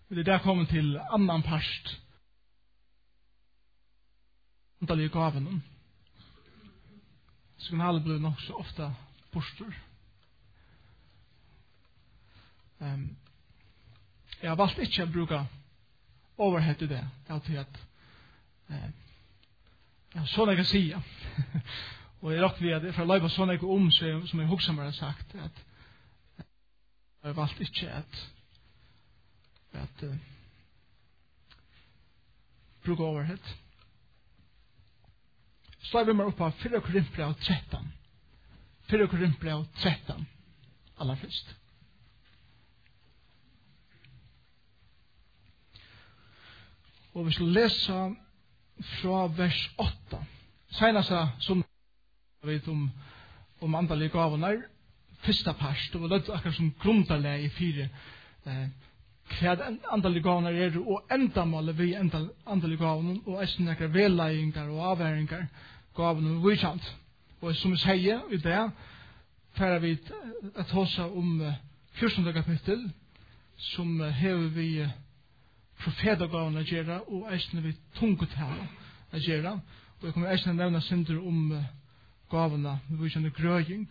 Vi der kommet til annan part. Antallige gaven. Så kan alle bli nok så ofte borster. Jeg har valgt ikke å bruke overhead i det. Jeg har til at jeg har sånn jeg kan si. Og jeg råk ved at for å løpe sånn jeg om, som jeg hoksa meg har sagt, at jeg har valgt ikke at bruke overhead. Så vi meg opp av 4 Korinthbrev 13. 4 Korinthbrev 13. Aller først. Og vi skal lese fra vers 8. Senast som vi vet om antallige gavener. Første part. Og det er akkurat som grunderleg i 4. Hva antallige gavener og endamålet vi antallige gavener, og nekker velleiingar og avværingar gavener vi kjent. Og som vi sier i det, færer vi at hosa om 14. kapittel, som hever vi profetagavene gjøre, og eisne vi tungetale gjøre. Og jeg kommer eisne nevne synder om gavene, vi kjenner grøying.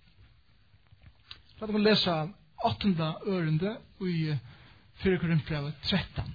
Så kan vi lese 8. ørende i 4 Korinthbrevet 13.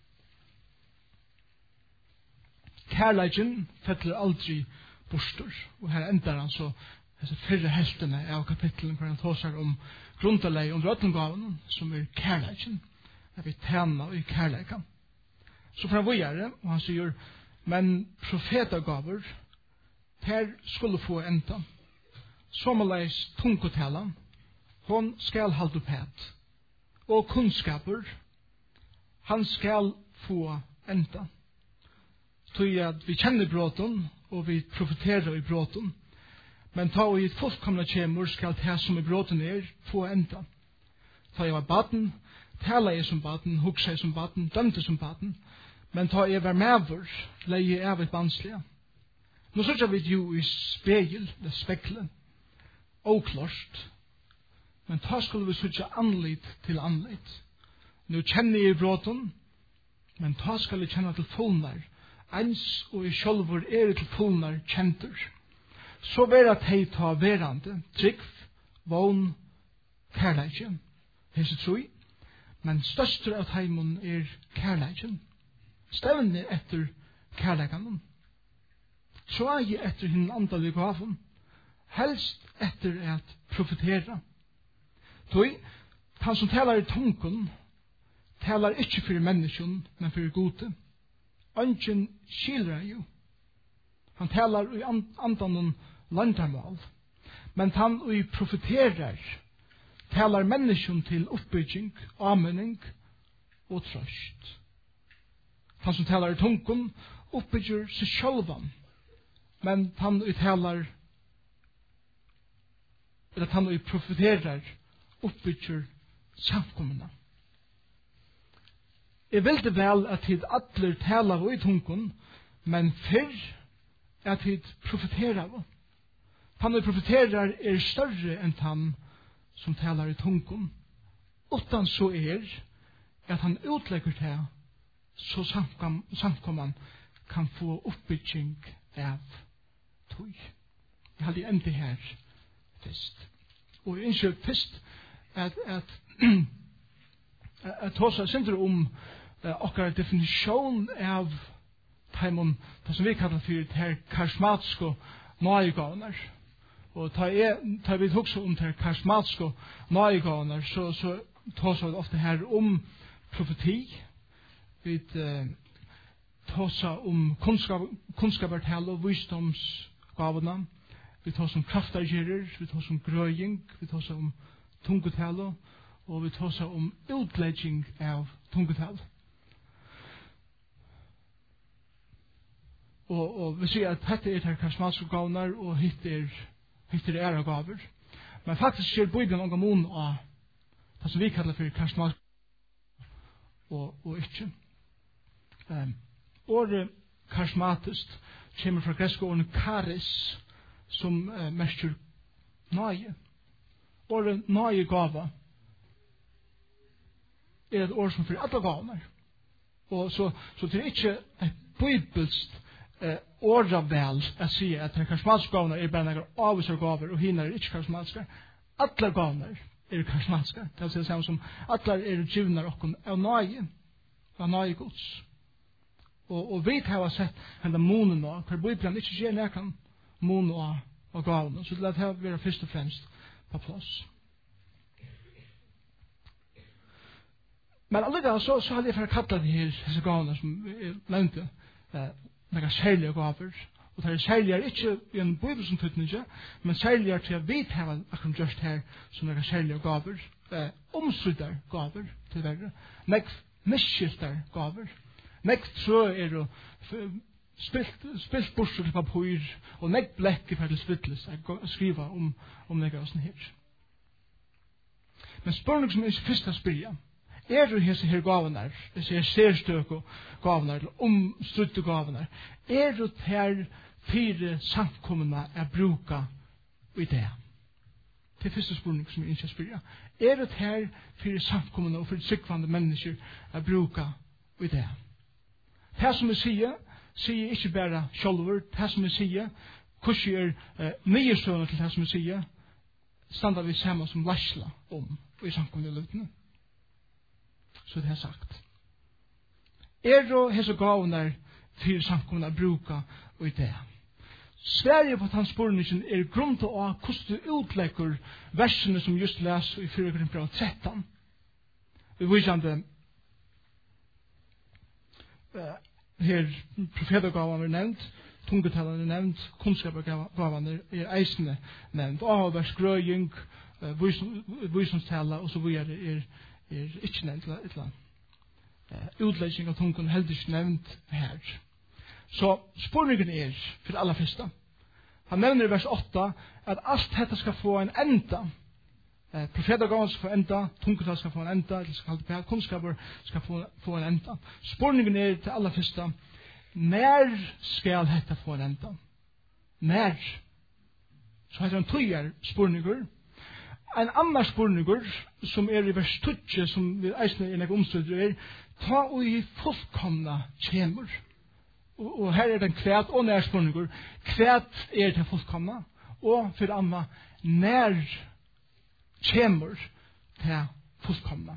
Kærleiken fettler aldri borster. Og her endar han så disse 4 heltene av kapitlen hvor han tåsar om grunderleg under øtlengaven, som kærleiken. Jeg vil tjene i kærleiken. Så får han videre, og han sier, men profetagaver, per skulle få enda. Sommerleis tungotalan, hon skal halde pæt. Og kunnskaper, han skal få enda. Tog at vi kjenner bråten, og vi profeterer i bråten. Men ta og i et fullkomna kjemur skal det som i bråten få enda. Ta jeg var baden, tala jeg som baden, hugsa jeg som baden, dømte som baden. Men ta jeg var medver, leie jeg av et vanslige. Nå sørger vi jo i spegel, det spekler, oklart. Men ta skulle vi sørge anlit til anlit. Nå kjenner jeg i bråten, men ta skal jeg kjenne til fullnar, ens og i sjølvor det til fullnar kjenter. Så vera tei ta verande, trygg, vogn, kærleikje. Hese troi, men største av teimon kærleikjen. Stevne etter kærleikanen. Trai etter hinn andalige gaven. Helst etter at profetera. Toi, han som talar i tungen, talar ikkje for menneskjen, men for gode. Anken skilrer jo. Han talar i andanen landarmal. Men han i profeterar, talar menneskjen til oppbygging, avmenning og trøst. Han som talar i tungen, oppbygger seg sjølvan. Men han i talar, eller han i profeterar, oppbygger samkommende. Jeg vil det vel at hit atler talar i tungen, men fyrr at hit profeterar. Han i profeterar større enn han som talar i tungen. Utan så at han utlegger det, så samkomman kan få oppbygging av tog. Jeg hadde enda her først. Og jeg ønsker først at hos synder om okkar definisjon av teimon, det som vi kallar for det her karismatiske nøyegavner. Og ta vi hugsa om det her karismatiske nøyegavner, så tås vi ofte her om profeti. Vi tås om kunnskapertale og visdomsgavene. Vi tås om kraftargerer, vi tås om grøying, vi tås om tungetale, og vi tås om utlegging av tungetale. Og vi sier at dette her karismatiske gavner, og hittir ære gaver. Men faktisk skjer Bibelen noen mån av det som vi kallar for karismatiske og ikke. Året karismatisk kommer fra greske årene karis, som merker nøye. Året nøye gava et ord som for alle gavner. Og så det er ikke et bibelsk åra vel å si at karismatiske gavner er bare noen avviser gaver, og henne er ikke karismatiske. Alle gavner er karismatiske. Det vil si det samme som alle er givner av nøye gods. Og vi har sett henne månen nå, hver Bibelen ikke gjør nærkan månen og gavene. Så det har vært først og fremst på plass. Men alligevel så hadde jeg for å kalle disse gavene som jeg nevnte, noen særlige gaver. Og det er særlige ikke i en bibel som tøtning, men særlige til at vi har akkurat gjort her som noen særlige gaver, omslutter gaver til verre, misskilter gaver. Trø er jo spilt borster til papir, og blekk for til spittles å skrive om noe sånn her. Men spørsmålet som er først å spørre, er det disse her gavene, disse her særstøke gavene, eller omstrutte gavene, er det her fire samkommende å bruke i det? Det er første spørsmål som jeg ikke spør. Er det her fire samkommende og fire sykvande mennesker å bruke i det? Det som jeg sier ikke bare sjølver. Det som jeg sier, hvordan nyestående til det som jeg sier, stander vi sammen som varsla om i samkommende løtene. Så det er sagt. Er det hese gavene fire samkommende å bruke i det? Sverige på transportningen er grunn til å hvordan du utlegger versene som just leser i 4 Korinterbrev 13. Vi viser det her profetgavene er nevnt, tungetallene er nevnt, kunnskapsgavene er eisende nevnt, avhåvers, grøying, visdomstale og så videre er ikke nevnt et eller annet. Utlegging av tungen er heldig ikke nevnt her. Så spørningen er, for det aller første, han nevner i vers 8 at alt dette skal få en enda. Profetgavene skal få enda, tungetall skal få en enda, eller skal kalle det kunnskaper skal få en enda. Spørningen er til aller første, når skal dette få en enda? Når? Så heter han tøyer spørninger. En annen spørninger, som er i vers 20, som vi eisner i noen omstøtter, er ta og i fullkomna kjemur. Og her er den kvæt og nær spørninger. Kvæt er til fullkomna, og for det andre, nær kjemur til fullkomna.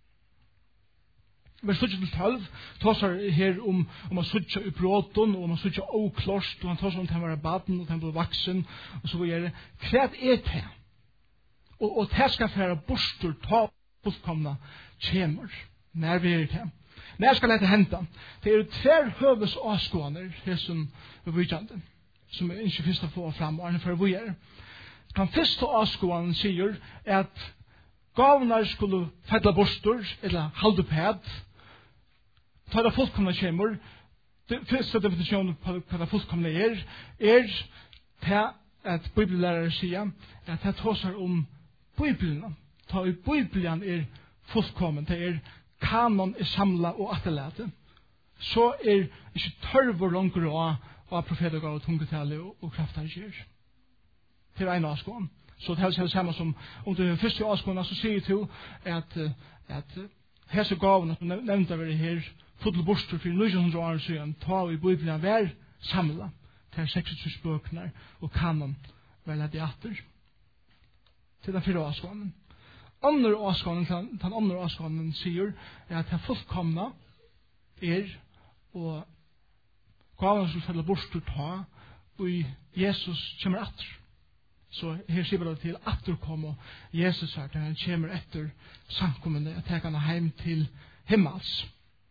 Vers 12 tar her om å sutja i bråten, og om å sutja oklost, og han tar om til å være baden, og til å bli vaksen, og så videre. Kvæt er til. Og det skal være bostur ta fullkomna kjemur. Nær vi er til. Når skal dette hente? Det er tver høves avskående, det som vi vidjande, som jeg ikke først har fått fram, og for vi er. Den første avskående sier at gavnar skulle fedla bostur, eller halde pæd, ta det fullkomna kjemur. Den første definisjonen på hva det fullkomna er til at bibellærere sier at det tåser om Bibelen. Ta i Bibelen er fullkommen, det er kanon er samla og atterlete, så er ikke tørver langer av profeter og tungetale og krafter gjør. Det er en avskånd. Så det er det samme som om det er første avskånd, så sier du at hese gavene som nevnte av her, fotl bostur for 900 år siden, ta i Bibelen vær samla til 66 bøkene og kanon vel at de atter. Til den fire avskånden. Den andre avskånden sier at det fullkomna er og gaven som følger bostur ta og Jesus kommer etter. Så her sier det til etterkom og Jesus her til han kommer etter samkommende at jeg kan ha heim til himmels.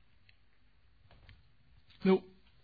Nå,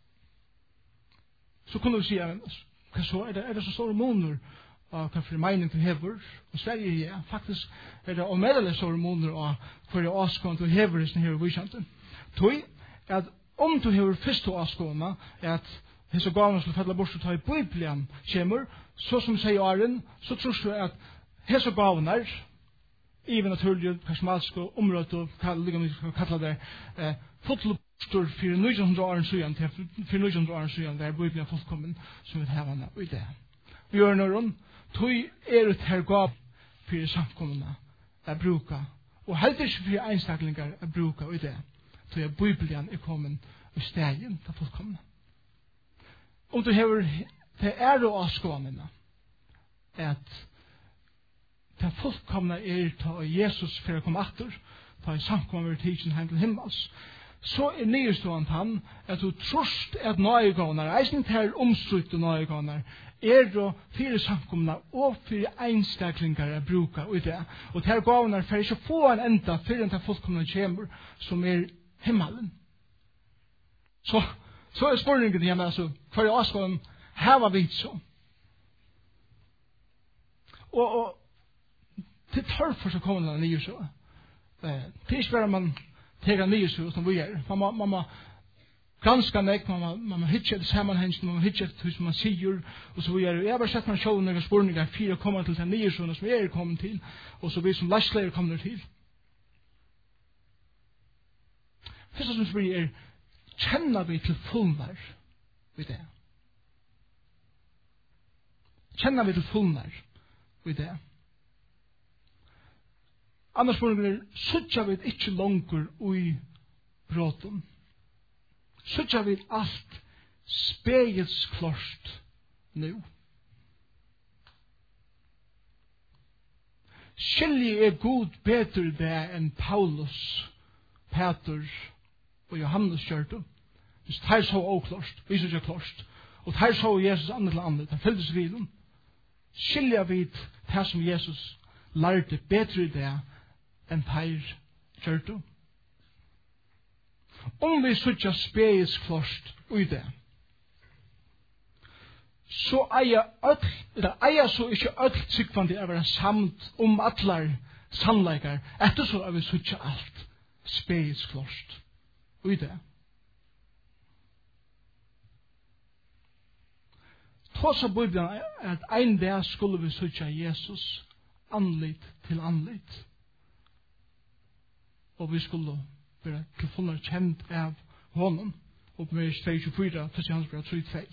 så kunne vi si hva så er det så store måneder av hva for mening til hever, og Sverige ja, faktisk er det omedelig store måneder av hva er avskående til hever i sånne her vissjante. Tog at om du hever første avskående at hese gavene skulle fedla bort og ta i Bibelen kommer, så som sier Aren, så tror du at hese gavene i naturlig, karismatisk og området og hva kallar det fotlo bostur for 900 år siden til 900 år siden der Bibelen fullkommen som vi har i det. Vi gjør noen tog er det her gav for samkommende å bruke Og heller ikke for einstaklingar å bruke i det. Så Bibelen er kommet i stegen til fullkomne. Om du hever til og avskånene at det fullkomne til Jesus for å komme etter, ta i samkommet ved tidsen hjem til himmels, så nyestående han at du trost at nøygåner, eisen til omstrutte nøygåner, og fire samkomna og fire einstaklingar å bruke i det. Og til gåvner for ikke få en enda før den fullkomne kommer som himmelen. Så spørningen hjemme, altså, for å avskålen, her var vi så. Og til tørr for så kommer den nye så. Det er ikke bare man teger nye så som vi Man må ganska nek, man må hitje det sammenhengen, man må hitje det som man sier, og så videre. Jeg har bare sett meg sjål noen spørninger, 4 kommer til den nye sånne som jeg kommet til, og så vi som lastleier kommer til. Første som spør kjenner vi til fullnær ved det? Kjenner vi til fullnær ved det? Annars spørninger suttja vi ikke langer ui bråten. Suttja vi alt spegelsklart nu. Skilje god bedre det enn Paulus, Peter og Johannes kjørte. Hvis det så oklart, viser ikke klart. Og det så Jesus andre til andre, det fyldes vid dem. Skilje vi det som Jesus lærte bedre det enn Peter kjørte. Om vi suttja spegelsklart ui det, så eier så ikke ødelt sikvandi å være samt atler sannleikar, etter så vi suttja alt spegelsklart ui det. Tås av Bibelen at ein dag skulle vi suttja Jesus anlit til anlit, og vi skulle være til fullere kjent av honom, og på vers 24, til hans brev 3:2.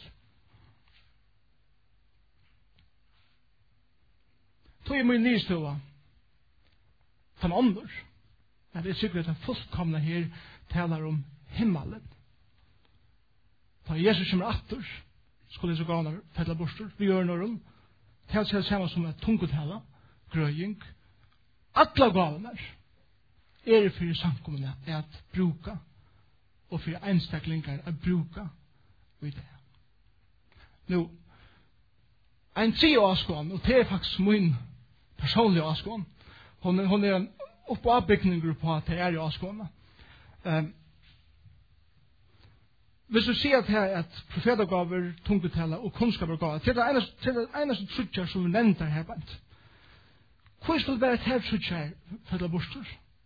Tog jeg min nystøva, den andre, at det er sikkert at den fullkomne her taler om himmelen. Da Jesus kommer atter, skulle jeg så gane fedla borster, vi gjør noe om, til seg sammen som et tungotala, grøying, alle gavene er for samkommende at bruka, og for einstaklingar at bruka i det. Nå, en tredje avskån, og det er faktisk min personlige avskån, hun er en oppavbygning på at det er i avskånene. Hvis du sier at profetagaver, tungotala og kunnskapergaver, det er det eneste trutjar som vi nevnte her bant. Hvor skal det være et her trutjar for det borster?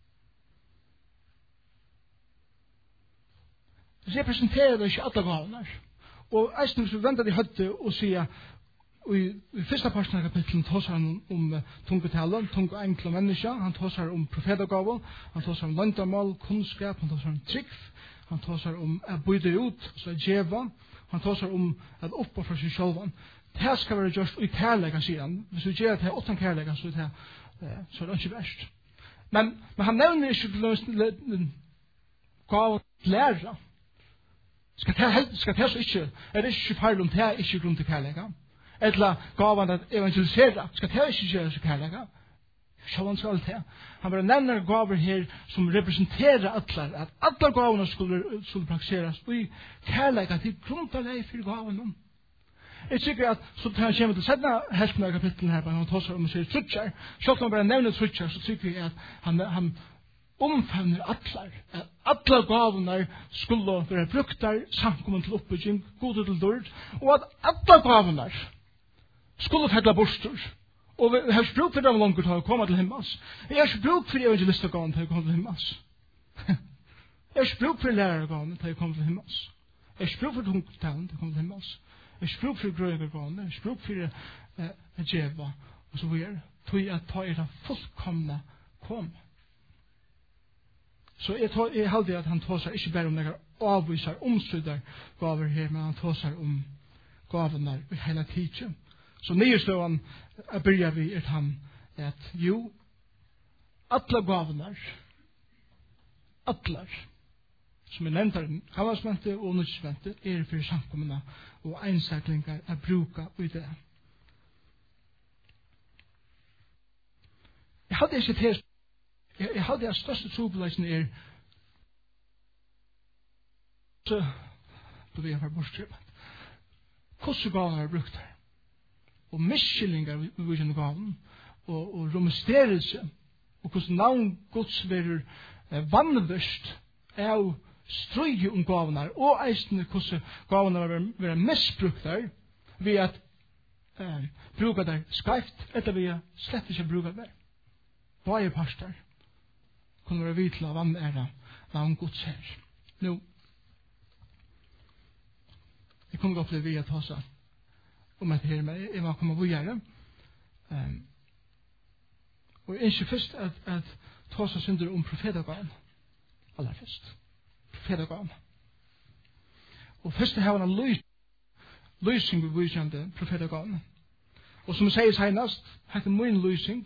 Representerer det ikke alle gavene. Og eisen hvis vi venter de høtte og sier, i første parten av kapitlen tåser han om tungotala, tung og enkle mennesker, han tåser om profetagaver, han tåser om landamål, kunnskap, han tåser om trygg, han tåser om å bøyde ut, så djeva, han tåser om å oppå for seg selv. Det skal være gjort i kærlega, sier han. Hvis du gjør det uten kærlega, så er det ikke verst. Men han nevner ikke gav lære. Skal det så ikke, er det ikke feil om det er ikke grunn til kærlega? Eller gav han at evangelisere, skal det ikke gjøre seg kærlega? Så han skal det. Han bare nevner gaver her som representerer atler, at alle gavene skulle praktiseres, og i kærlega til grunnlag for gavene. Jeg tykker at så tar han kommer til sedna helsten av kapitlen her, når han tåser om å si trutjar, selv om han bare nevner trutjar, så tykker jeg at han omfavner atler, at alle gavene skulle være brukt der, samkommet til oppbygging, gode til dård, og at alle gavene skulle fedla borster, og vi har ikke bruk for dem langer til å komme til himmels. Jeg har ikke bruk for evangelistgavene til å komme til himmels. Jeg har ikke bruk for lærergavene til å komme til himmels. Jeg har ikke bruk for tungtalen til å komme til himmels. Jeg har ikke bruk for grøyergavene, jeg har ikke bruk for djeva, og så videre. Tog at ta det fullkomne kom. Så jeg halde at han tåsar ikke bare om det avviser omstryder gaver her, men han tåsar om gavene i hele tiden. Så nyestående begynner vi han at jo, alla gavnar, allar, som nevnt her, kavasmente og nødsmente, for samkommene og einsaklingar å bruka i det. Jeg hadde den største trobeleisen så på vi har bortskrevet. Hvordan gaven er brukt her? Og miskyllingar vi kjenner gaven, og romesterelse, og hvordan navn Guds verer vannvørst av strøye gaven her, og eisende hvordan gaven er være misbrukt her, ved at bruka der skreft, etter vi slett ikke bruka der. Bare parster kunne være vidt til å vannære navn Guds her. Nå, jeg kommer godt til å ta seg om et her, men jeg må komme å gjøre. Og jeg ønsker først at ta seg synder om profetagaven. Aller først. Profetagaven. Og først det her var en løsning ved vysende profetagaven. Og som jeg sier senest, heter min løsning.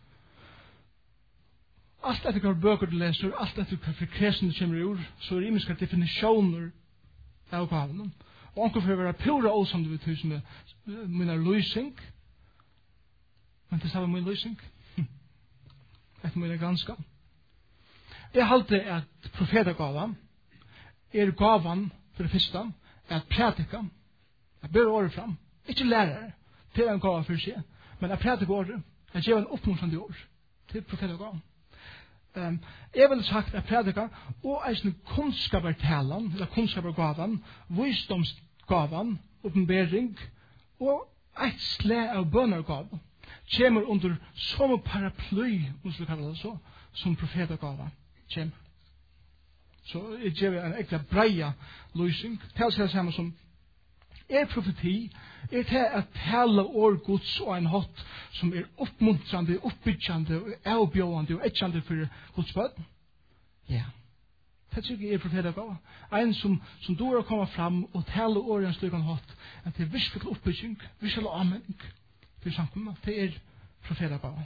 Alt etter hva bøker du leser, alt etter hva frekvesen du kommer ur, så er imiske definisjoner av gaven. Og anker for å være pura åsamt ved hus med min løsning. Men det er min løsning. Etter min ganske. Jeg halte at profetagaven gaven for det første, at prædika, at bør året fram, ikke lærere, til en gave for seg, men at prædika året, at gjøre en oppmuntrende år til profetagaven. Jeg vil sagt at prædika og eisne kunnskapertalen, eller kunnskapergaven, visdomsgaven, oppenbering, og et slag av bønnergaven, kommer under samme paraply, hvis vi kaller det så, som profetagaven kommer. Så jeg gjør en ekte breia løsning. Til å si det samme som profeti, til at tale år Guds og en hatt som oppmuntrande, oppbyggande, avbjørende og etjande for Guds bønn. Ja. Det tror jeg profetagaven. En som dår å komme fram og tale år en slik en hatt, at det virkelig oppbygging, virkelig anmenning for samfunnet. Det profetagaven.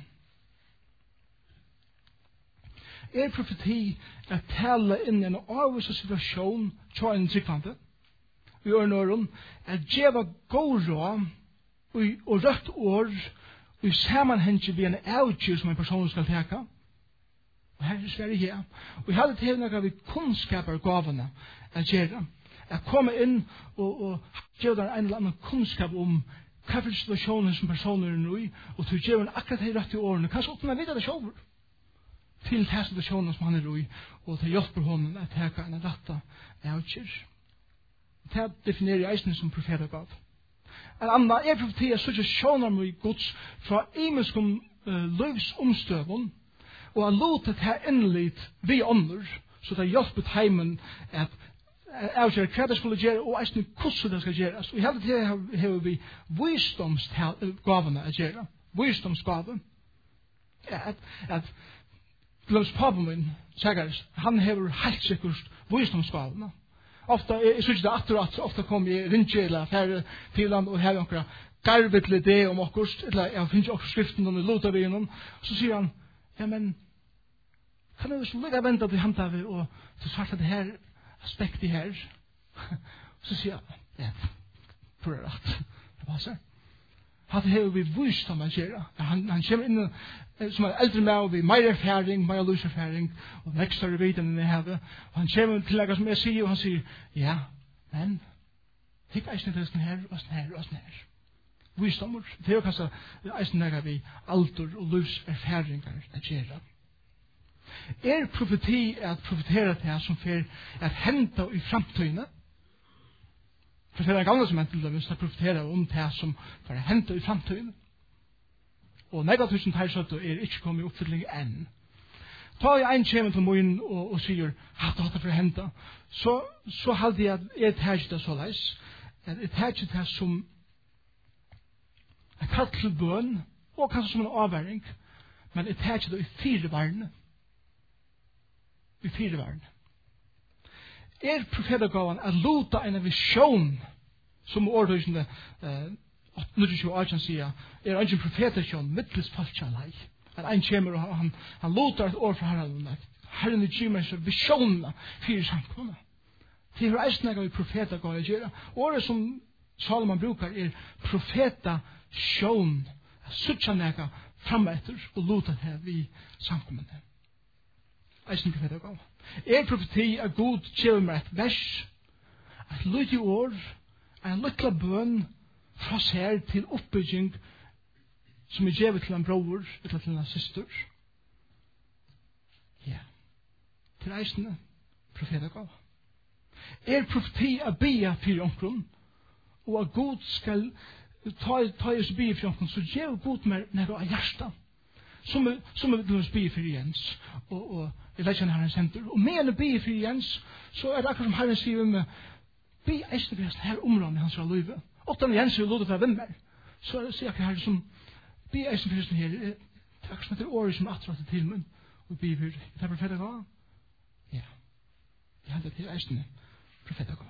Profeti at tale inn i en avvisa situasjon til en tryggvante. Vi gjør noen at djeva god råd og rødt år og i sammenhenge vi en avgjør som en person skal teka. Og her er Sverige her. Og jeg hadde til noe vi kunnskaper gavene at gjøre. At komme inn og gjøre en eller annen kunnskap om hva for situasjoner som personer er nå i, og til å gjøre akkurat de rødt årene. Kanskje åpne vidt av det selv. Til den situasjonen som han er i, og til hjelper honom at teka en rette avgjør. Det definerer eisen som profetagav. En annen profeti er situasjoner med Guds fra imenskom livsomstøven, og han låter det innlitt vi ånder, så det hjelper heimen at avgjøre hva det skulle gjøre, og eisen hvordan det skal gjøres. Og i hele tiden har vi visdomsgavene å gjøre. Visdomsgaven. At Glöms pappa min, säkert, han hever helt sikkert visdomsgavene. Ofta, jeg synes det at ofta kom jeg ringe eller affære til han og hever noen garvet litt det om okkurst, eller jeg finner okkur skriften om det lota vi innom, så sier han, ja, men kan jeg så lukka vente til hanta vi og til svarte det her aspektet her? Så sier han, ja, tror jeg rett, det passer. Hatt hever vi visdom å gjøre. Han kommer inn som en eldre med, og vi mer erfaring, mer luserfaring, og vekstere viten enn jeg hadde. Og han kommer til noe som jeg sier, og han sier, ja, men, hikk eisen til sånn her, og sånn her, og sånn her. Visdommer, det er jo kanskje eisen noe vi alder og luserfaringer å gjøre. Profeti at profetere til det som fer at hente i framtøyene, for det er en gamle som hentet til det, profeterer om det som får hente i framtiden. Og negatusen tersøtt er ikke kommet i oppfylling enn. Ta jeg en kjemen til moen og sier, at det for hente, så hadde jeg at jeg tar ikke det så leis, at jeg tar ikke det som en kalt til bøn, og kanskje som en avværing, men jeg tar ikke det i 4 verden. I 4 verden. Profetagaven at lota en visjon, som ordhusende 28 sier, en profetasjon mittels falskja lei. En kommer og han låter et år fra Herren, at Herren er gymer seg visjonene for samkomne. Det er eisen jeg av profeta går å gjøre. Året som Salomon brukar profeta sjån, suttja nega frametter og lota det vi samkommende. Eisen profeta går. Profeti er god kjøver med et vers, et lydig år, en lykkla bøn fra seg til oppbygging som gjevet til en bror eller til en syster. Ja. Til eisene profeta går. Profeti er bia for omkron, og at God skal ta oss bia for omkron, så gjev God med nega av hjärsta. Som vi bia for Jens, og jeg vet ikke Herren sender. Og med en bia for Jens, så det akkurat som Herren sier med bi eisne for her områden i hans liv. Åttan Jens er lodet av vimmer. Så sier jeg Herren som bi eisne for her, det er akkurat som etter året som atrat til min, og bi for det er profeta gav. Ja. Jeg hadde til eisne profeta gav.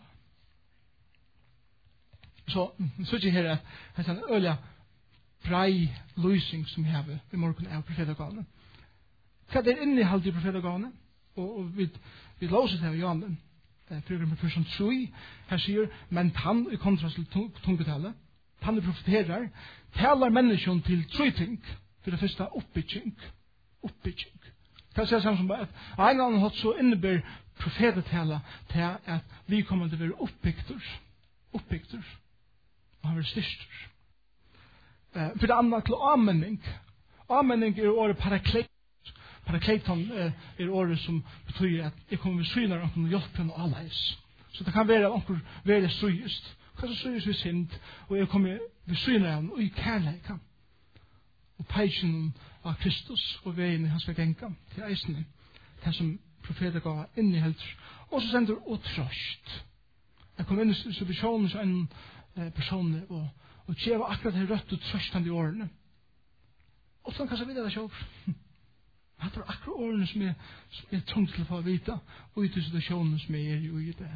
Så ikke her at en øyla brei løsning som vi har i morgen av profetagavene. Hva er innehalt i profetagavene? Og vi låser det av Johanen. Program med person 3. Her sier, men han i kontrast til tungetallet, han profeterer, taler menneskene til 3 ting. For det første oppbygging. Hva sier det som at en eller annen hatt så innebærer profetetallet til at vi kommer til å være oppbygter. Og han vil styrster. For det andre til anmenning. Anmenning er året parakleton er året som betyr at jeg kommer ved syner og hjelpen og alleis. Så det kan være at onker være strøyest. Kanskje strøyest ved synd, og jeg kommer ved syner og i kærleika. Og peisen av Kristus og veien han skal genka til eisene. Det som profeter gav inn i helter. Og så sender og trøst. Jeg kom inn i situasjonen som en person og tjeva akkurat det rødt og trøstande i årene. Og sånn kan jeg vite det selv. Det er akkurat årene som jeg tungt til å få vite, og i situasjonen som jeg i det.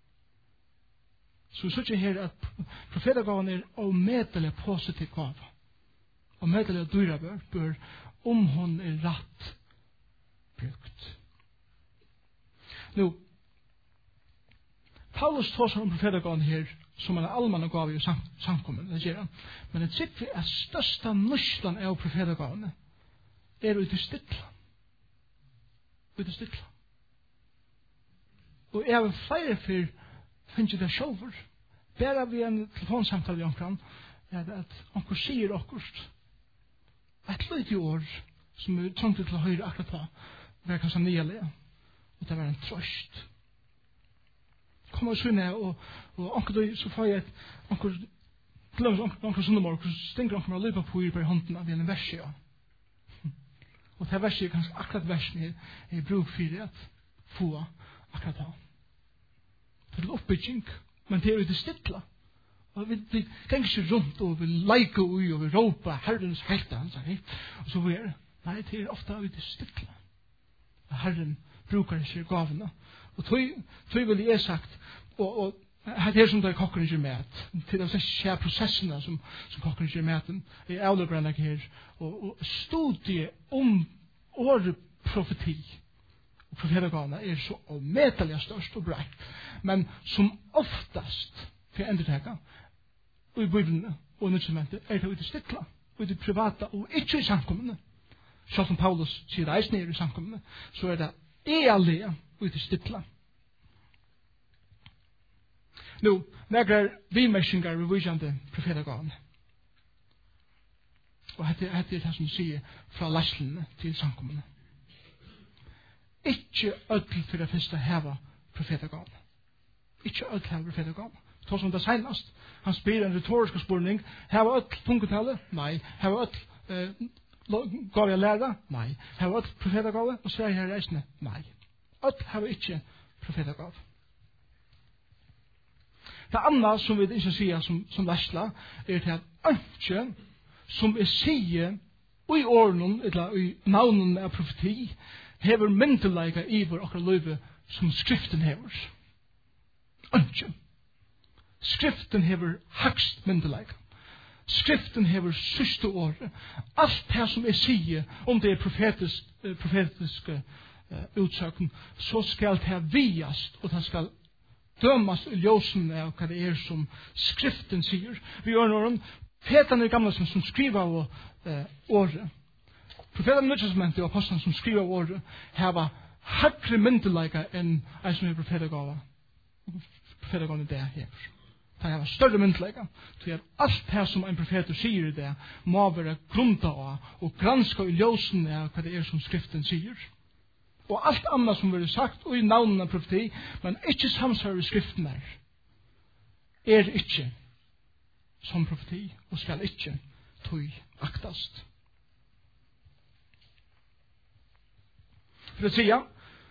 Så synes jeg her at profetagaven er omedelig positiv gav. Omedelig dyra bør om hun er rett brukt. Nå, Paulus tar seg om profetagaven her som en allmann gav i samkommen, det gjør han. Men det sikker at største nørslan av profetagavene er ut i stittla. Og jeg vil flere for finne det sjølver. Bare vi en telefonsamtale i omkran, er at onker sier okkurst et lite år som vi trengte til å høre akkurat på, det er kanskje nyelig, og det var en trøst. Kommer og synne, og onker så får jeg onker sunnumor, og stinker onker med å løpe på i hånden av en vers, ja. Og det verset er kanskje akkurat versen jeg bruk for at få akkurat på. Det er oppbygging, men det er jo det stittla. Og vi tenker ikke rundt, og vi leker ui, og vi råper Herrens helte, og så er det. Nei, det er ofte vi det stittla. Herren brukar ikke gavene. Og tog vil jeg sagt, og det er som det kokker ikke med, til å se prosessene som kokker ikke med, jeg avløper ikke her, og studiet om året profeti, og profetagavene er så omedelig størst og breit, men som oftast, for jeg endreteka, og i Bibelen og Nytestamentet, er det ut i stikkla, ut i privata, og ikke i samkommende. Selv som Paulus sier reis ned i samkommende, så er det ealige ut i stikkla. Nå, nekker vimersingar ved vujande profetagavene. Og dette er det som sier fra leslene til samkommende. Ikke ødel for det første heva profetagavene. Ikke ødel heva profetagavene. Så som det senast, han spyr en retorisk spurning, heva ødel tungetallet? Nei. Heva ødel gav jeg læra? Nei. Heva ødel profetagavene? Og sier her reisende? Nei. Ødel heva ikke profetagavene. Det andre som vi ikke sier som lesla, er til at ønske som er sier i årene, eller i navnene av profeti, hever myndelaga i vår akkurat løyve som skriften hever. Ønske. Skriften hever hakst myndelaga. skriften hever syste året. Alt det som sier, om det profetiske utsøken, så skal det viast, og det skal dømas i ljósen av hva det som skriften sier. Vi gjør noen profetene i gamle som skriver av året. Profetene i Nytestamentet og apostlene som skriver av året hava hakre myndelaga enn en som er profetagava. Profetagava det hever. Det hava større myndelaga. Så alt det som en profeter sier i det må være grunta av og granska i ljósen av hva det som skriften sier. Og alt annet som blir sagt og i navnet av profeti, men ikke samsvarer i skriften er ikke som profeti og skal ikke tog aktast. For å si,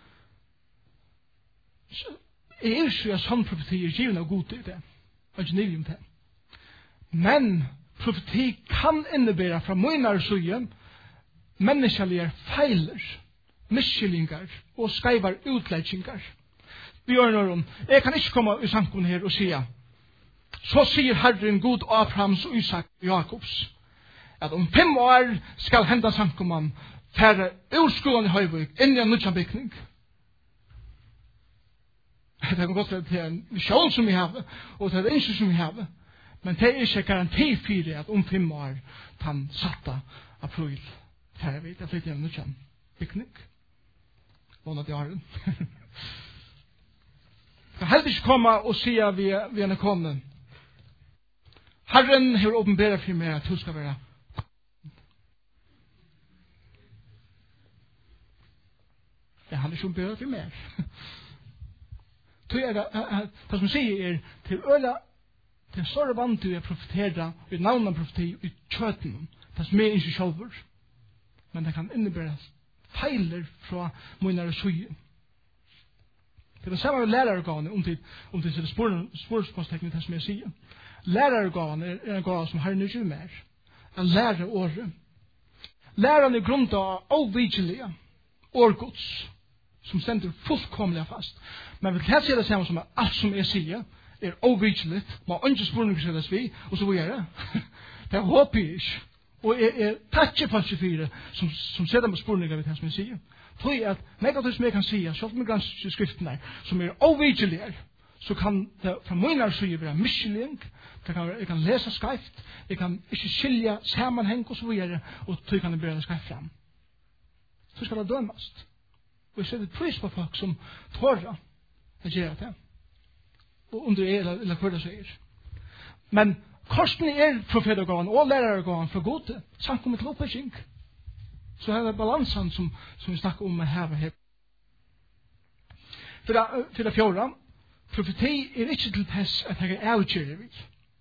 så at sånn profeti given av god til det, og ikke nivelig om det. Men profeti kan innebære fra munnar søye menneskelige feiler, misskillingar og skeivar utleidsingar. Vi gjør noe jeg kan ikke komme i samkommen her og si så sier Herren Gud Abrahams og Isak og Jakobs at om 5 år skal henda samkommen færre urskolen i Høyvøk inn i en nødjan bygning. Det kan godt være til en visjon som vi har og til en ønske som vi har, men det er ikke garanti for at om 5 år kan satta april færre vidt at flytte i en nødjan bygning. Låna til Arden. Jeg kan ikke komme og si vi er kommet. Herren har åpenbæret for meg at hun skal være jeg har ikke åpenbæret for meg. Det som sier til øla til større vant til å profetere i navnet profeti i kjøten. Det som er ikke sjølver. Men det kan innebære feiler fra munnar søye. Det er det samme med lærergavene om det er spørsmålstekning det som jeg sier. Lærergavene er en gave som Herren ikke mer. En lærer året. Læreren er grunnet av avvigelige årgods som stender fullkomlig fast. Men vi kan si det samme som alt som jeg sier er avvigelig. Man har ikke spørsmålstekning vi, og så vil jeg det. Det håper jeg ikke. Og jeg takker på ikke som setter med spørninger ved det som jeg sier. Tror jeg at negativt som jeg kan si, selv om jeg gransker skriften som er avvigelige, så kan det fra min side være miskylling, jeg kan lese skreift, jeg kan ikke skilja sammenheng og så videre, og så kan det bli skreift frem. Så skal det dømast. Og jeg setter pris på folk som tårer å gjøre det. Og under eller hva det sier. Men korsen er profetagåen og lærergåen fra gode, samkommet til oppbygging. Så er det balansen som vi snakker om her og her. For det fjorda, profeti er ikke til tess at jeg er avgjører vi.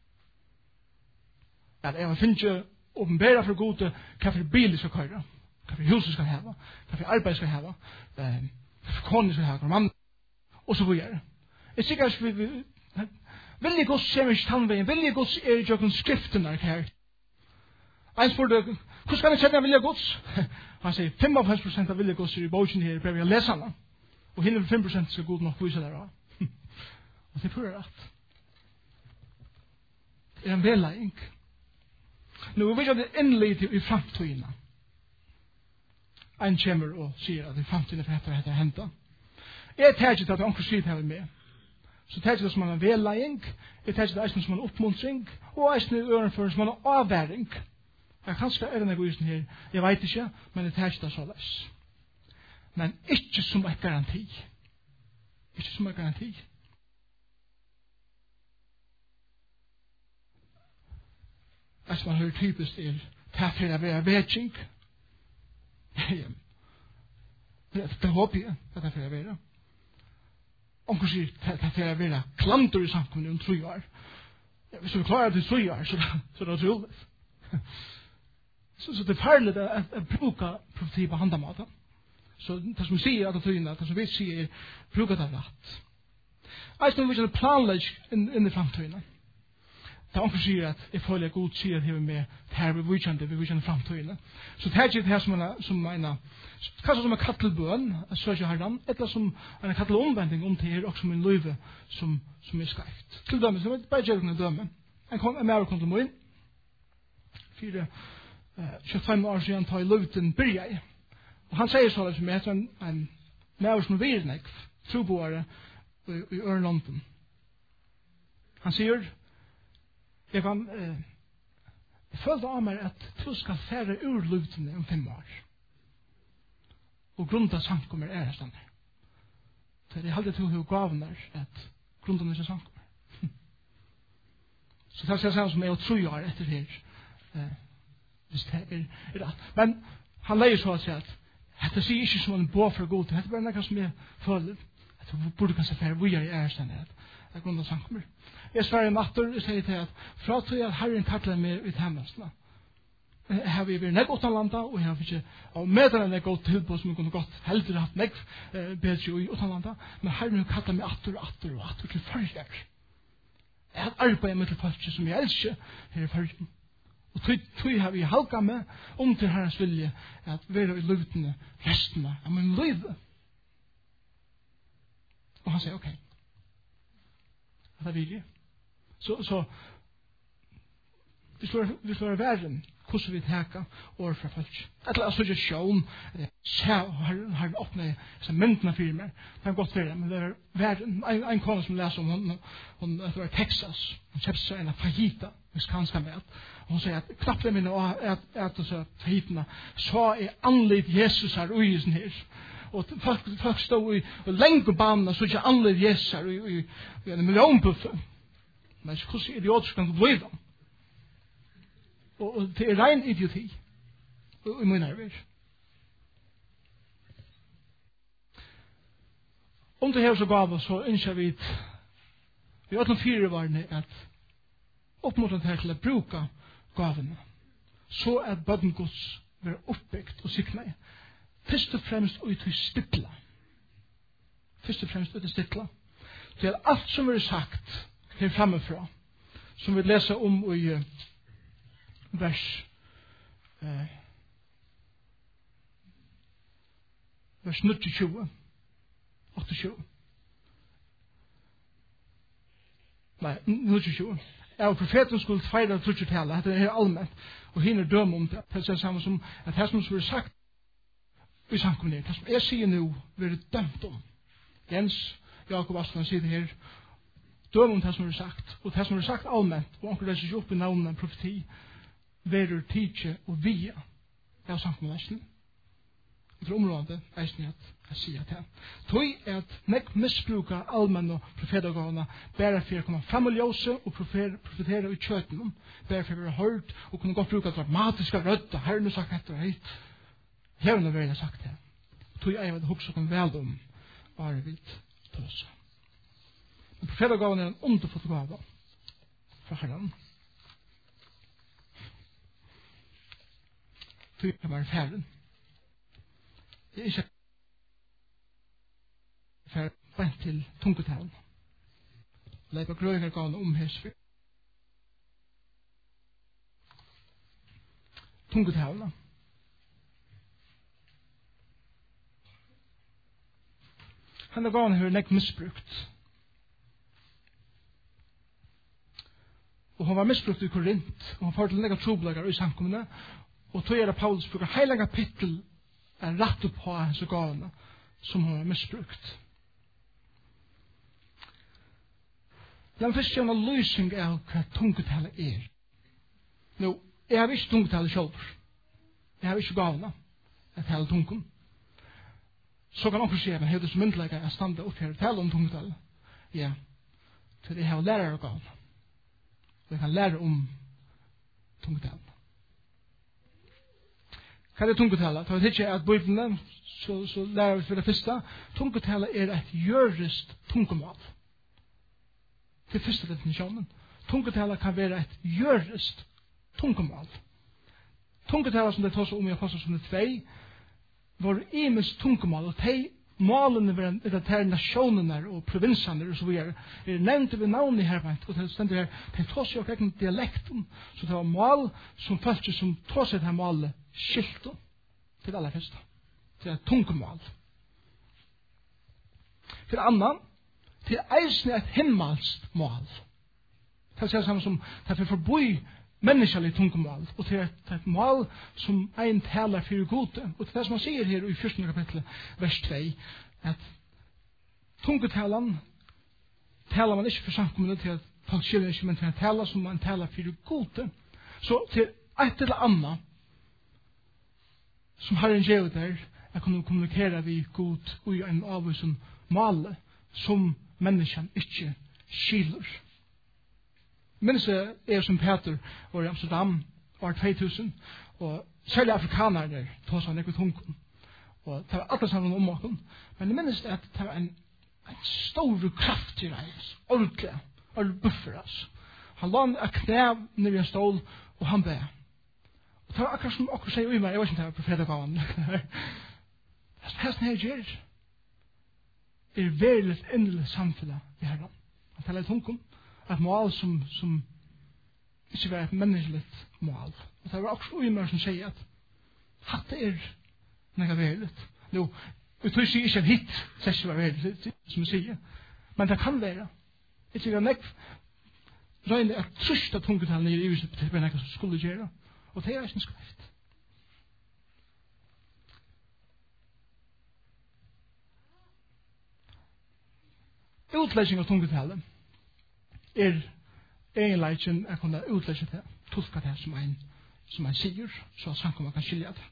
At jeg finner ikke åpenbæra for gode hva for bil skal køre, hva for huset skal hava, hva for arbeid skal hava, hva for kone skal hava, hva mann, og så videre. Jeg sikker at vi vilje gods er ikke tannveien, vilje gods er ikke noen skriften her. En spurte, hvordan skal jeg kjenne vilje gods? Han sier, 55% av vilje gods er i bogen her, prøver jeg å lese henne. Og 5% skal god nok vise dere. Og det prøver rett. Det er en vellegging. Nå vet jeg at det er endelig i fremtøyene. En kommer og sier at i fremtiden for dette hente. Jeg tar ikke at det er onker sitt her med. Så tar det som en vellegging, jeg tar det som en oppmuntring, og eisen i øren for som en avværing. Jeg kanskje er den egoisten her, jeg vet ikke, men jeg tar ikke det så løs. Men ikke som en garanti. Ikke som en garanti. Eisen man hører typisk er, ta for å være vetsing. Det håper jeg, at det for å være. Onkel sier, det er å være klanter i samkommet om 3 år. Hvis vi klarer det i 3 år, så er det utrolig. Så det er farlig å bruke profeti på handamåten. Så det som vi sier, det som vi sier, bruker det rett. Jeg skal ikke planlegge inn i fremtiden. Det er onkel sier at jeg føler at Gud sier at jeg er med her ved vidkjente fremtiden. Så det er ikke det som en kanskje som en kattelbøn, søker herren, etter som en kattelomvending om det her, og som en løyve som er skreft. Til dømme, så er det bare gjerne dømme. En mer kom til meg, 4 25 år siden tar i luften börjar. Och han säger så som heter en människa som virnek, troboare i Örlanden. Han säger, jag følte av meg at du skal fære ur lutene om 5 år. Og grunda samkommer stannar. Så det halde til å gavner at grunda disse samkommer. Så det er sånn som jeg 3 år etter her. Hvis det rett. Men han leier så å si at dette sier ikke som en bå for god. Dette er bare noe som jeg føler at du burde kanskje fære hvor jeg stannar. At grunda samkommer. Jeg svarer natter og sier til at fra til at Herren kattler meg ut hemmelsene. Her vi vært nekk utenlanda, og jeg har ikke av medlem nekk godt tilbud som jeg kunne godt heldig hatt nekk bedre i utenlanda, men Herren kattler meg atter og atter og atter til førjer. Jeg har arbeidet med til folk som jeg elsker her i førjen. Og tog har vi halka med til Herrens vilje at være i lutene resten av min liv. Og han sier, ok, det er vilje. Så vi slår verden hvordan vi taker år fra folk. Etter assosiasjon, har åpnet myndene for meg. Det er godt for det, men det er verden. En kone som leser om hun var i Texas. Hun kjøpte seg en fajita, meksikanska mat. Hun sier at knappt det minne at disse fajitene så er anlitt Jesus her ui i sånn her. Og folk stod i lenge banen og så ikke anlitt Jesus her i en millionbuffe. Men hvordan idiotisk kan du bli dem? Og det er rein idioti i min nerver. Om det her så gav så ønsker vi i 18-4-varene at oppmåten til å bruke gavene så at bødengods blir oppbyggt og siknet først og fremst ut i stitla. Først og fremst ut i stitla. Det er alt som er sagt her fremmefra som vi leser om i vers 29 28 nei, 29 ja, profeten skulle feire trutjertale det er allmänt og henne døm om det det er samme som at det som er sagt i samkommunere det som jeg sier nå vil det dømt om Jens Jakob Aslan sier det her døm om det som er sagt og det som er sagt allmänt og onker leser ikke opp i navnet en profeti verur tidse og via av samkommunasjonen. Det er området eisen at jeg sier til. Tøy er at nek misbruka allmenn og profetagavene bare for å komme frem og ljøse og profetere i kjøten bare for å være hørt og kunne godt bruke dramatiske rødder herren har sagt etter hit herren har vært sagt det. Tøy er at hoksa kan vel om bare vidt tøse. Men profetagavene er en underfått gave fra herren. Tøy kan være ferden. Det er ikke fer bænt til tungetalen. Leipa grøynger gavene om hesfyr. Tungetalen. Han er gavene her nekk misbrukt. Og hun var misbrukt i Korint, og hun får til nekka troblager i samkommende, og tog er det Paulus bruker hele kapittel er rett opp på hans gavene som hun har misbrukt. Den første analysing av hva tungetale er. Nå, jeg har ikke tungetale selv. Jeg har ikke gavene at hele tungen. Så kan også si at jeg har det som myndlegger jeg stande opp her og tale om tungetale. Ja, til jeg har lærer av gavene. Og jeg kan lære om tungetale. Hva er tungetale? Det er ikke at bøyblene, så lærer vi for det første. Tungetale er et jørist tungemål. Det er første definisjonen. Tungetale kan være et jørist tungemål. Tungetale som det tar seg om i Apostelsen 2, var imens tungemål, og de målene er at nasjonene og provinsene og så videre, er nevnt ved navn i herbeint, og det stender her, de tar seg av egen dialekten, så det var mål som følte som tar seg til målet, skilto til aller første. Det er tungemål. For annan, til eisne et himmelsk mål. Det er samme som det er forboi menneskelig tungemål, og til et mål som en taler for gode. Og til det som han sier her i 14. kapittel, vers 2, at tungetalen taler man ikke for samkommunene til at folk skiljer ikke, men til at taler som man taler for gode. Så til et eller annet som har en gjør der, jeg kunne kommunikere vi god og i en avvisen mål som mennesken ikke skiljer. Minns jeg som Peter var i Amsterdam år 2000, og særlig afrikanere der tog seg nekve tungen. Og det var alle sammen om åkken. Men jeg minns at det var en stor kraft i reis, ordentlig, og buffer oss. Han la en knæv ned i en stål, og han be. Og det var akkurat som akkurat sier i meg, jeg vet ikke om det var profetagaven. Hesten her gjør veldig inderlig samfunnet i herren. Han taler i tungen. Et mål som ikke var et menneskelig mål. Og det var også uimer som sier at hatt noe veriligt. Nå, vi tror ikke en hit, så ikke var veriligt, som vi sier. Men det kan være. Jeg tror at røyne er trøst av tungetallene i livet til hva som skulle gjøre. Og det ikke skrift. Utlegging av tungetallet egentlig jeg kunne utlegge det, tolka det som en sier, så at samkommet kan skilja det.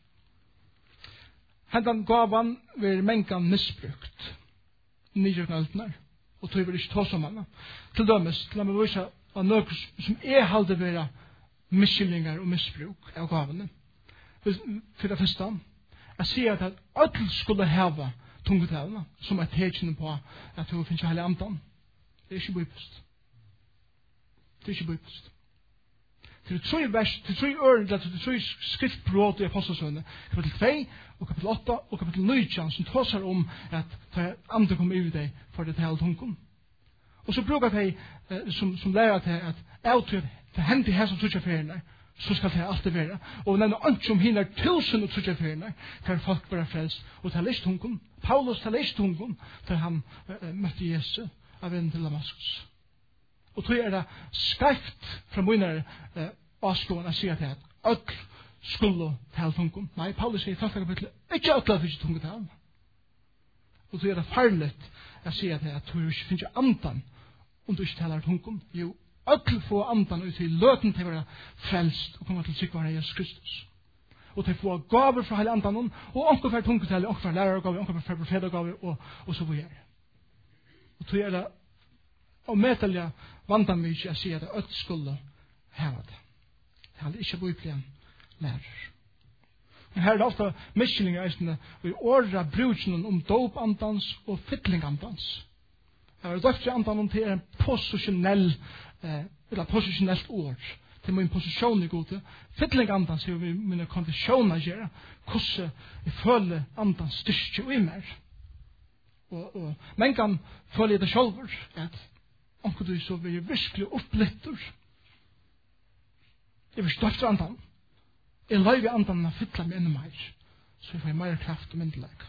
Hendan gavan vil mengan misbrukt nyrjøknaldnar, og tog vil ikke ta som henne. Til dømes, la meg vise av noe som halde vera misskillingar og misbruk av gavene. For det første, jeg sier at alle skulle heva tungetalene, som er tegnet på at du finner hele andan. Det ikke bibelsk. Det ikke bibelsk. Til 3 vers, til 3 ord, til 3 skriftbrot i Apostelsønne, kapitel 2 og kapitel 8 og kapitel 9, som tåser om at andre kommer ut deg for det hele tungen. Og så bruker de som lærer til at det hender her som trutja feriene, så skal det alltid være. Og når noen som hinner 1000 trutja feriene, kan folk være frelst. Og til leist tungen, Paulus til leist tungen, til han møtte Jesus av vennen til Damaskus. Og tror det skreft fra mine avskående å si at ødel skulle til tungen. Nei, Paulus sier i 12. kapittel, ikke ødel for ikke tunge til ham. Og tror det farlig å si at du ikke finner andan om du ikke taler tungen. Jo, ødel få andan ut i løten til å være frelst og komme til sikkerne Jesus Kristus. Og til å få gaver fra hele andan, og onker for tungetale, onker for lærergave, onker for profetagave, og så videre. Og tror det og medtalja vandan vi ikke å si at ødt skulle heva det. Det er ikke bøyplige lærer. Men her er det ofte miskillinger eisende og i åra bruken om dopandans og fytlingandans. Det er døpt andan til en posisjonell eller posisjonelt ord til min posisjon i gode. Fytlingandans er vi mine kondisjoner gjøre hvordan jeg føler andans styrke og i mer. Og men kan føle det sjølver at onkel du så vil virkelig opplittur. Jeg vil støtte andan. Jeg løyver andan å fytle meg enda mer. Så jeg får mer kraft og myndelag.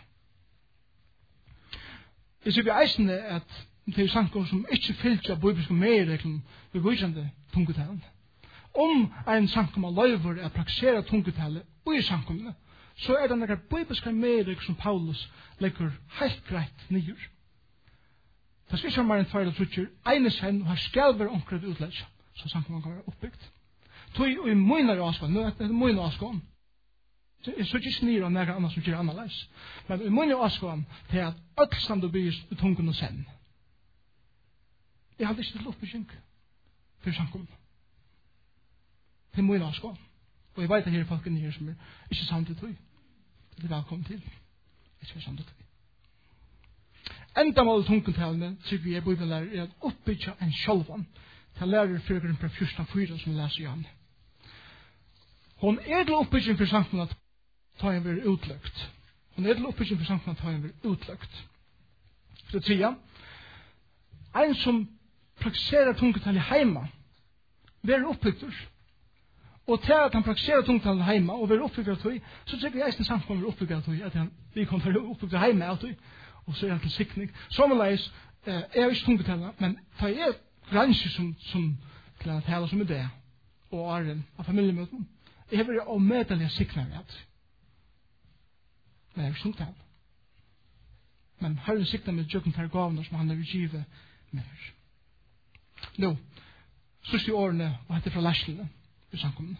Jeg sier vi eisende at det er sanker som ikke fyllt av bibelske medreglen ved godkjente tungetalen. Om en sanker man løyver å praksere tungetallet og i sankerene, så er det noen bibelske medregler som Paulus legger helt greit nye. Det skal ikke være mer enn 2 eller 3 egnes hen og har skal være omkret utlegg, så sanker man kan være oppbyggt. Tog i mine avskånd, nå er det mine avskånd. Jeg så ikke snir av nære andre som gjør annerledes. Men i mine avskånd til at alt stand og bygges i tungen og send. Jeg hadde ikke til oppbygging for sankum. Til mine avskånd. Og jeg vet at her er folk inni her som er ikke samtidig tog. Det er velkommen til. Ikke samtidig tog. Enda mål tungetalene, sier vi i Bibelen, er at oppbygge en sjølvan til lærer føreren fra 14.4 som vi leser i han. Hon er til oppbygging for samfunnet at ta en vil utløkt. Hon er til oppbygging for samfunnet at ta en vil utløkt. For det tredje, en som praktiserer tungetallet heima, vil oppbygger. Og til at han praktiserer tungetallet heima og vil oppbygger tog, så tykker jeg eisen samfunnet vil oppbygger tog, at vi kan være oppbygger heima av tog, og så er han til sikning. Sommerleis er ikke tungetallet, men ta er granske som til å tale som er det. og åren av familiemøten. Jeg har vært omedelig sikna med det. Men jeg har ikke det. Men Herren sikna med djøkken til gavene som han har givet mer. Nå, sørste årene og hette fra Lærslene i samkomne.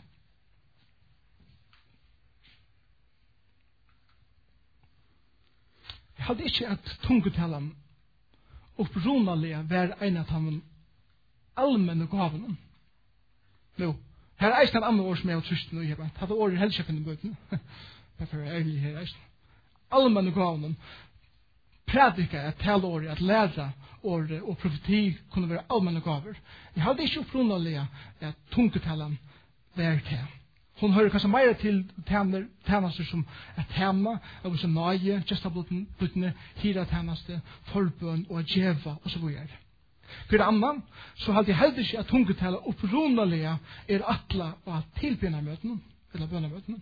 Jeg hadde ikke at tungetalen opprunnelige var en av de allmenne gavene. Nå, her er eisen en annen år som jeg har trøst nå i her. Hadde året helskjøkken i bøten. Derfor er jeg ærlig her eisen. Allmenne gavene prædika at taleåret, at læra året og profeti kunne være allmenne gaver. Jeg hadde ikke opprunnelige at tungetalen var til. Hun hører kanskje mer til tjenester som tema, og som nøye, gestabluttene, hira tjeneste, forbøn og djeva, og så videre. For det andre, så hadde jeg heller ikke at tungetalen opprunnelige atla og tilbynnermøtene, eller bønnermøtene.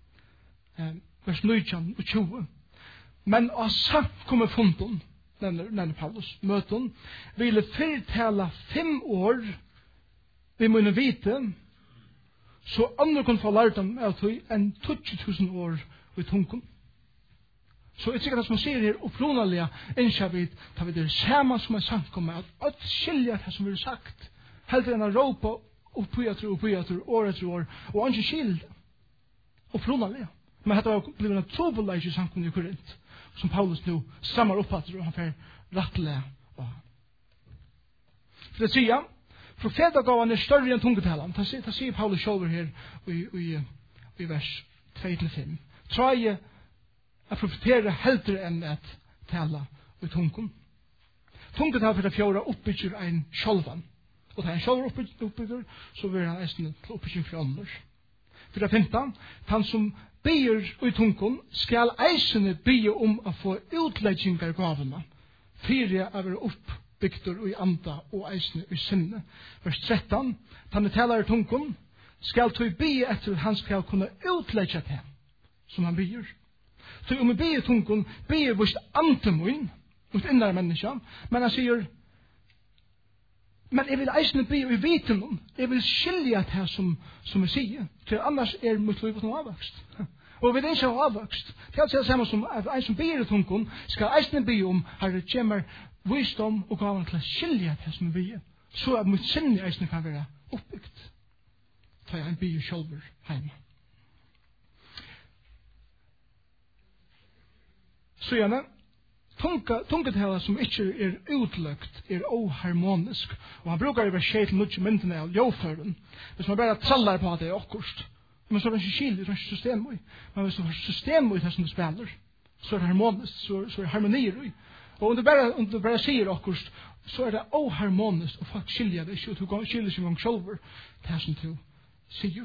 Vers 19 og 20. Men av samkommefunden, nevner Paulus, møten, ville fyrtala 5 år vi må vite, så andre kunne få lært dem av tog enn 20.000 år i tungen. Så jeg sikkert som man sier her, opprunnelige innskjer vi, tar vi det samme som er samkommet, at skilja det som vi har sagt, heller enn å råpe oppi etter år etter år, og ikke skilje opprunnelige. Men dette var blevet en trobeleik i samkommet i Korint, som Paulus nu strammer opp at han får rettelig av. For det sier, profetagaven større enn tungetalen. Det sier Paulus selv her i vers 2-5. Treie at profetere heldre enn at tala i tungen. Tungetalen for det fjorda oppbygger en sjolvan. Og da en sjolvan oppbygger, så vil han eisen til oppbygging for andre. For det 15, han som bier i tungen skal eisene bie å få utleggingar gavene, fyrir av er oppbygder i anda og eisene i sinne. Vers 13, han taler i tungen skal tog bie etter han skal kunne utleggja det som han bier. Så om vi bier i tungen, bier vist antemoin mot innare menneska, men han sier, men jeg vil eisene bli i viten, jeg vil skilja det som jeg sier, til annars mitt liv noe avvokst. Og vi ikke har avvokst. Det er det samme som en som bier i tungen, skal eisene bli her det kommer visdom og gaven til å skilja det som jeg bier. Så at mitt sinne eisene kan være oppbyggt. Ta jeg en bier sjølver hjemme. Så gjerne, tungetala som ikke utløkt oharmonisk. Og han brukar i vers 6 til nødvendig myndene av ljåføren. Hvis man bare trallar på at det akkurst. Men så er det ikke skil, det er ikke system i. Men hvis du har system i det som du spiller, så er det harmonisk, så er det harmonier i. Og om du bare sier akkurst, så er det oharmonisk, og folk skiljer det ikke, og du skiljer seg en gang sjølver det som du sier.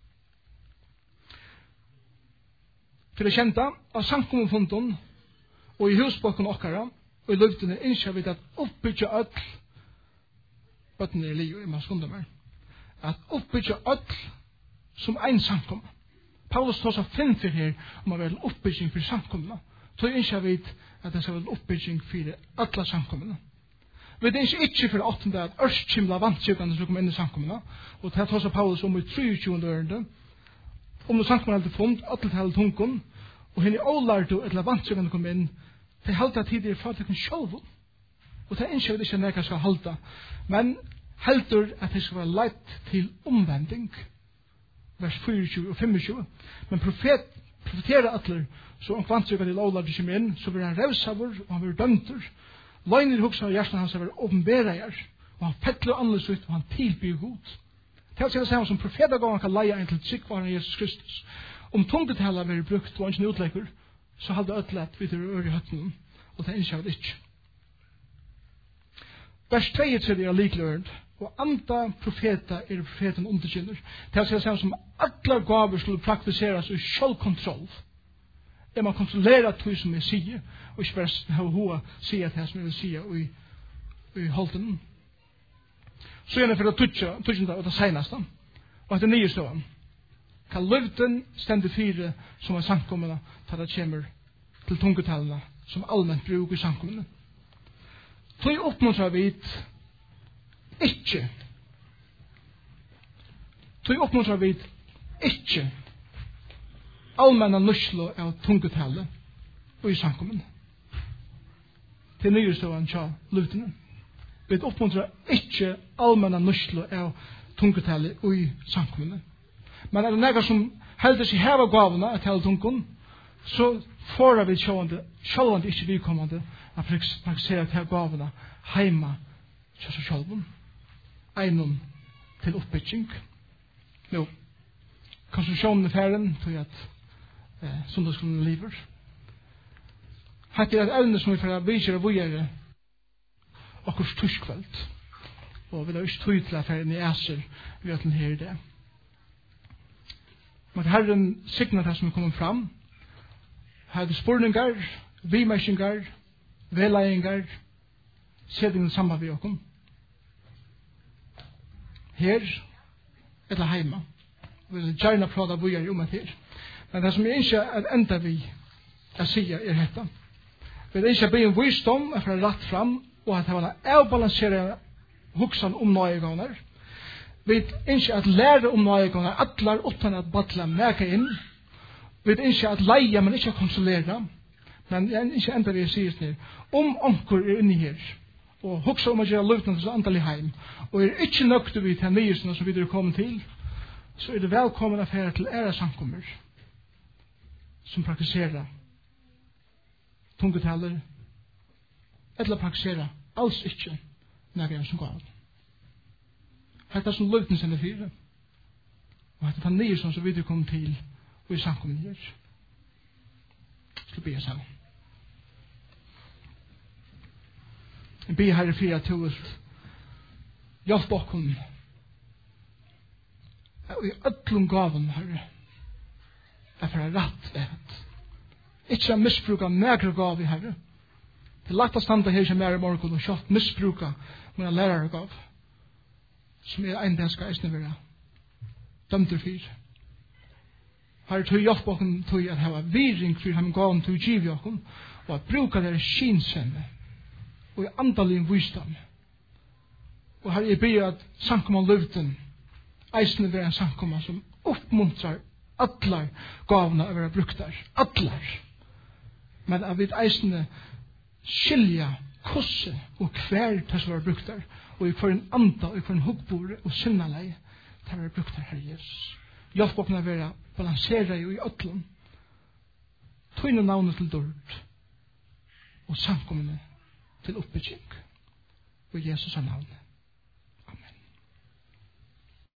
For det kjente, av samkommunfunden, og i husboken okkara, og i løftene innskjer vi at oppbyggja öll, bøttene i liv, i man skunder meg, at oppbyggja öll som ein samkomma. Paulus tar seg 5 for her om å være oppbygging for samkommene. Så innskjer vi at det skal være oppbygging for alle samkommene. Vi innskjer ikke for 8. at ørskimla vantsjøkene som kommer inn i samkommene, og det tar seg Paulus om i 23. ørende, om det samkommene hadde funnet, alle til tungen, og henne ålærte et eller vantsjøkene kom inn, det halta tidigere for at det kan sjølve. Og det innskjer vi ikke når jeg skal halta, men heldur at det skal være leit til omvending, vers 24 og 25. Men profeterer atler, så om vantsjøkene til ålærte kommer inn, så blir han revsavur, og han blir dømter. Løgner hugsa av hjertan hans er åpenbereier, og han fettler annerledes ut, og han tilbyr god. Det er det samme som profetagaven kan leie en til tryggvaren Jesus Kristus. Om tungetala blir brukt og ikke utlegger, så hadde ødlet videre øre i høtten, og det innskjer det ikke. Vers 23 er liklørend, og andre profeter profeten underkjenner. Det er det samme som alle gaver skulle praktiseres i selvkontroll. Er man kontrollerer det som jeg sier, og ikke bare ha hoa sier det som jeg vil sier i holden. Så gjerne for det tutsjende og det seneste, og etter nye stående. Kan løvden stende 4 som er samkommende til det kommer til tungetallene som allmänt bruk i samkommende. Så oppmuntrer vi ikke Så oppmuntrar vi ikke allmänna nuslo av tungetallet og i samkommen. Til nyestående tja lutene. Vi oppmuntrar ikke allmänna nuslo av tungetallet og i samkommen. Men er det nega som heldur seg heva gavna at tala tungen, så får vi sjålvande ikke vidkommande at praktisera til gavna heima til seg sjålven. Einon til oppbygging. Nå, konstruksjonen er ferden til at sundagsskolen lever. Hette er et evne som vi får viser og vujere okkurs tuskveld. Og vi har ikke tog til at ferden i æser vi har til her i det. Men Herren signer det som er kommet fram. Her er spurningar, vimerkingar, veleiingar, sedingen sammen med okken. Her, eller heima. Vi vil gjerne prata vujere om at her. Men det som jeg ikke er enda vi å si er dette. Vi vil ikke be en visdom for å rett fram og at det var en avbalansere hoksan om nøyeganger. Vi vil ikke at lære om nøyeganger atler uten at batla meka inn. Vi vil ikke at leie, men ikke konsolere. Men jeg er ikke enda vi sier det. Om onker er inni her og hoksa om å gjøre løvden til antall i heim og er ikke nok til vi til nyhetsene som vi er kommet til, så er det velkommen affære til ære samkommer som praktiserer tungetaler eller praktiserer alls ikke nægare som gav. Hetta som løvden sin er fire og hetta er nyhetsene som vi er kommet til og i samkommen her. Skal be oss her. Jeg ber Herre for at du vil hjelpe oss og i ødlom gaven, Herre, er for rett vet. Ikke å misbruke nægre gav i Herre. Det er lagt å stande her som er i morgen og kjøtt misbruke mine lærere gav, som er en del skal eisne være dømter for. Herre, du hjelpe oss til at ha viring for ham gaven til å give oss og at bruke deres skinsende og i andalig visdom. Og Herre, jeg ber at samkomman løvden eisne være en samkomman som oppmuntrar atlar gavna å være brukt der. Atlar. Men at vi eisne skilja kosse og hver til å være brukt der. Og i hver en anda, og i hver en hugbore og sinnalei til å være brukt der, Herre Jesus. Hjelp oss å være balansera i atlum. Tøyne navnet til dård og samkommende til oppbygging. Og Jesus er navnet.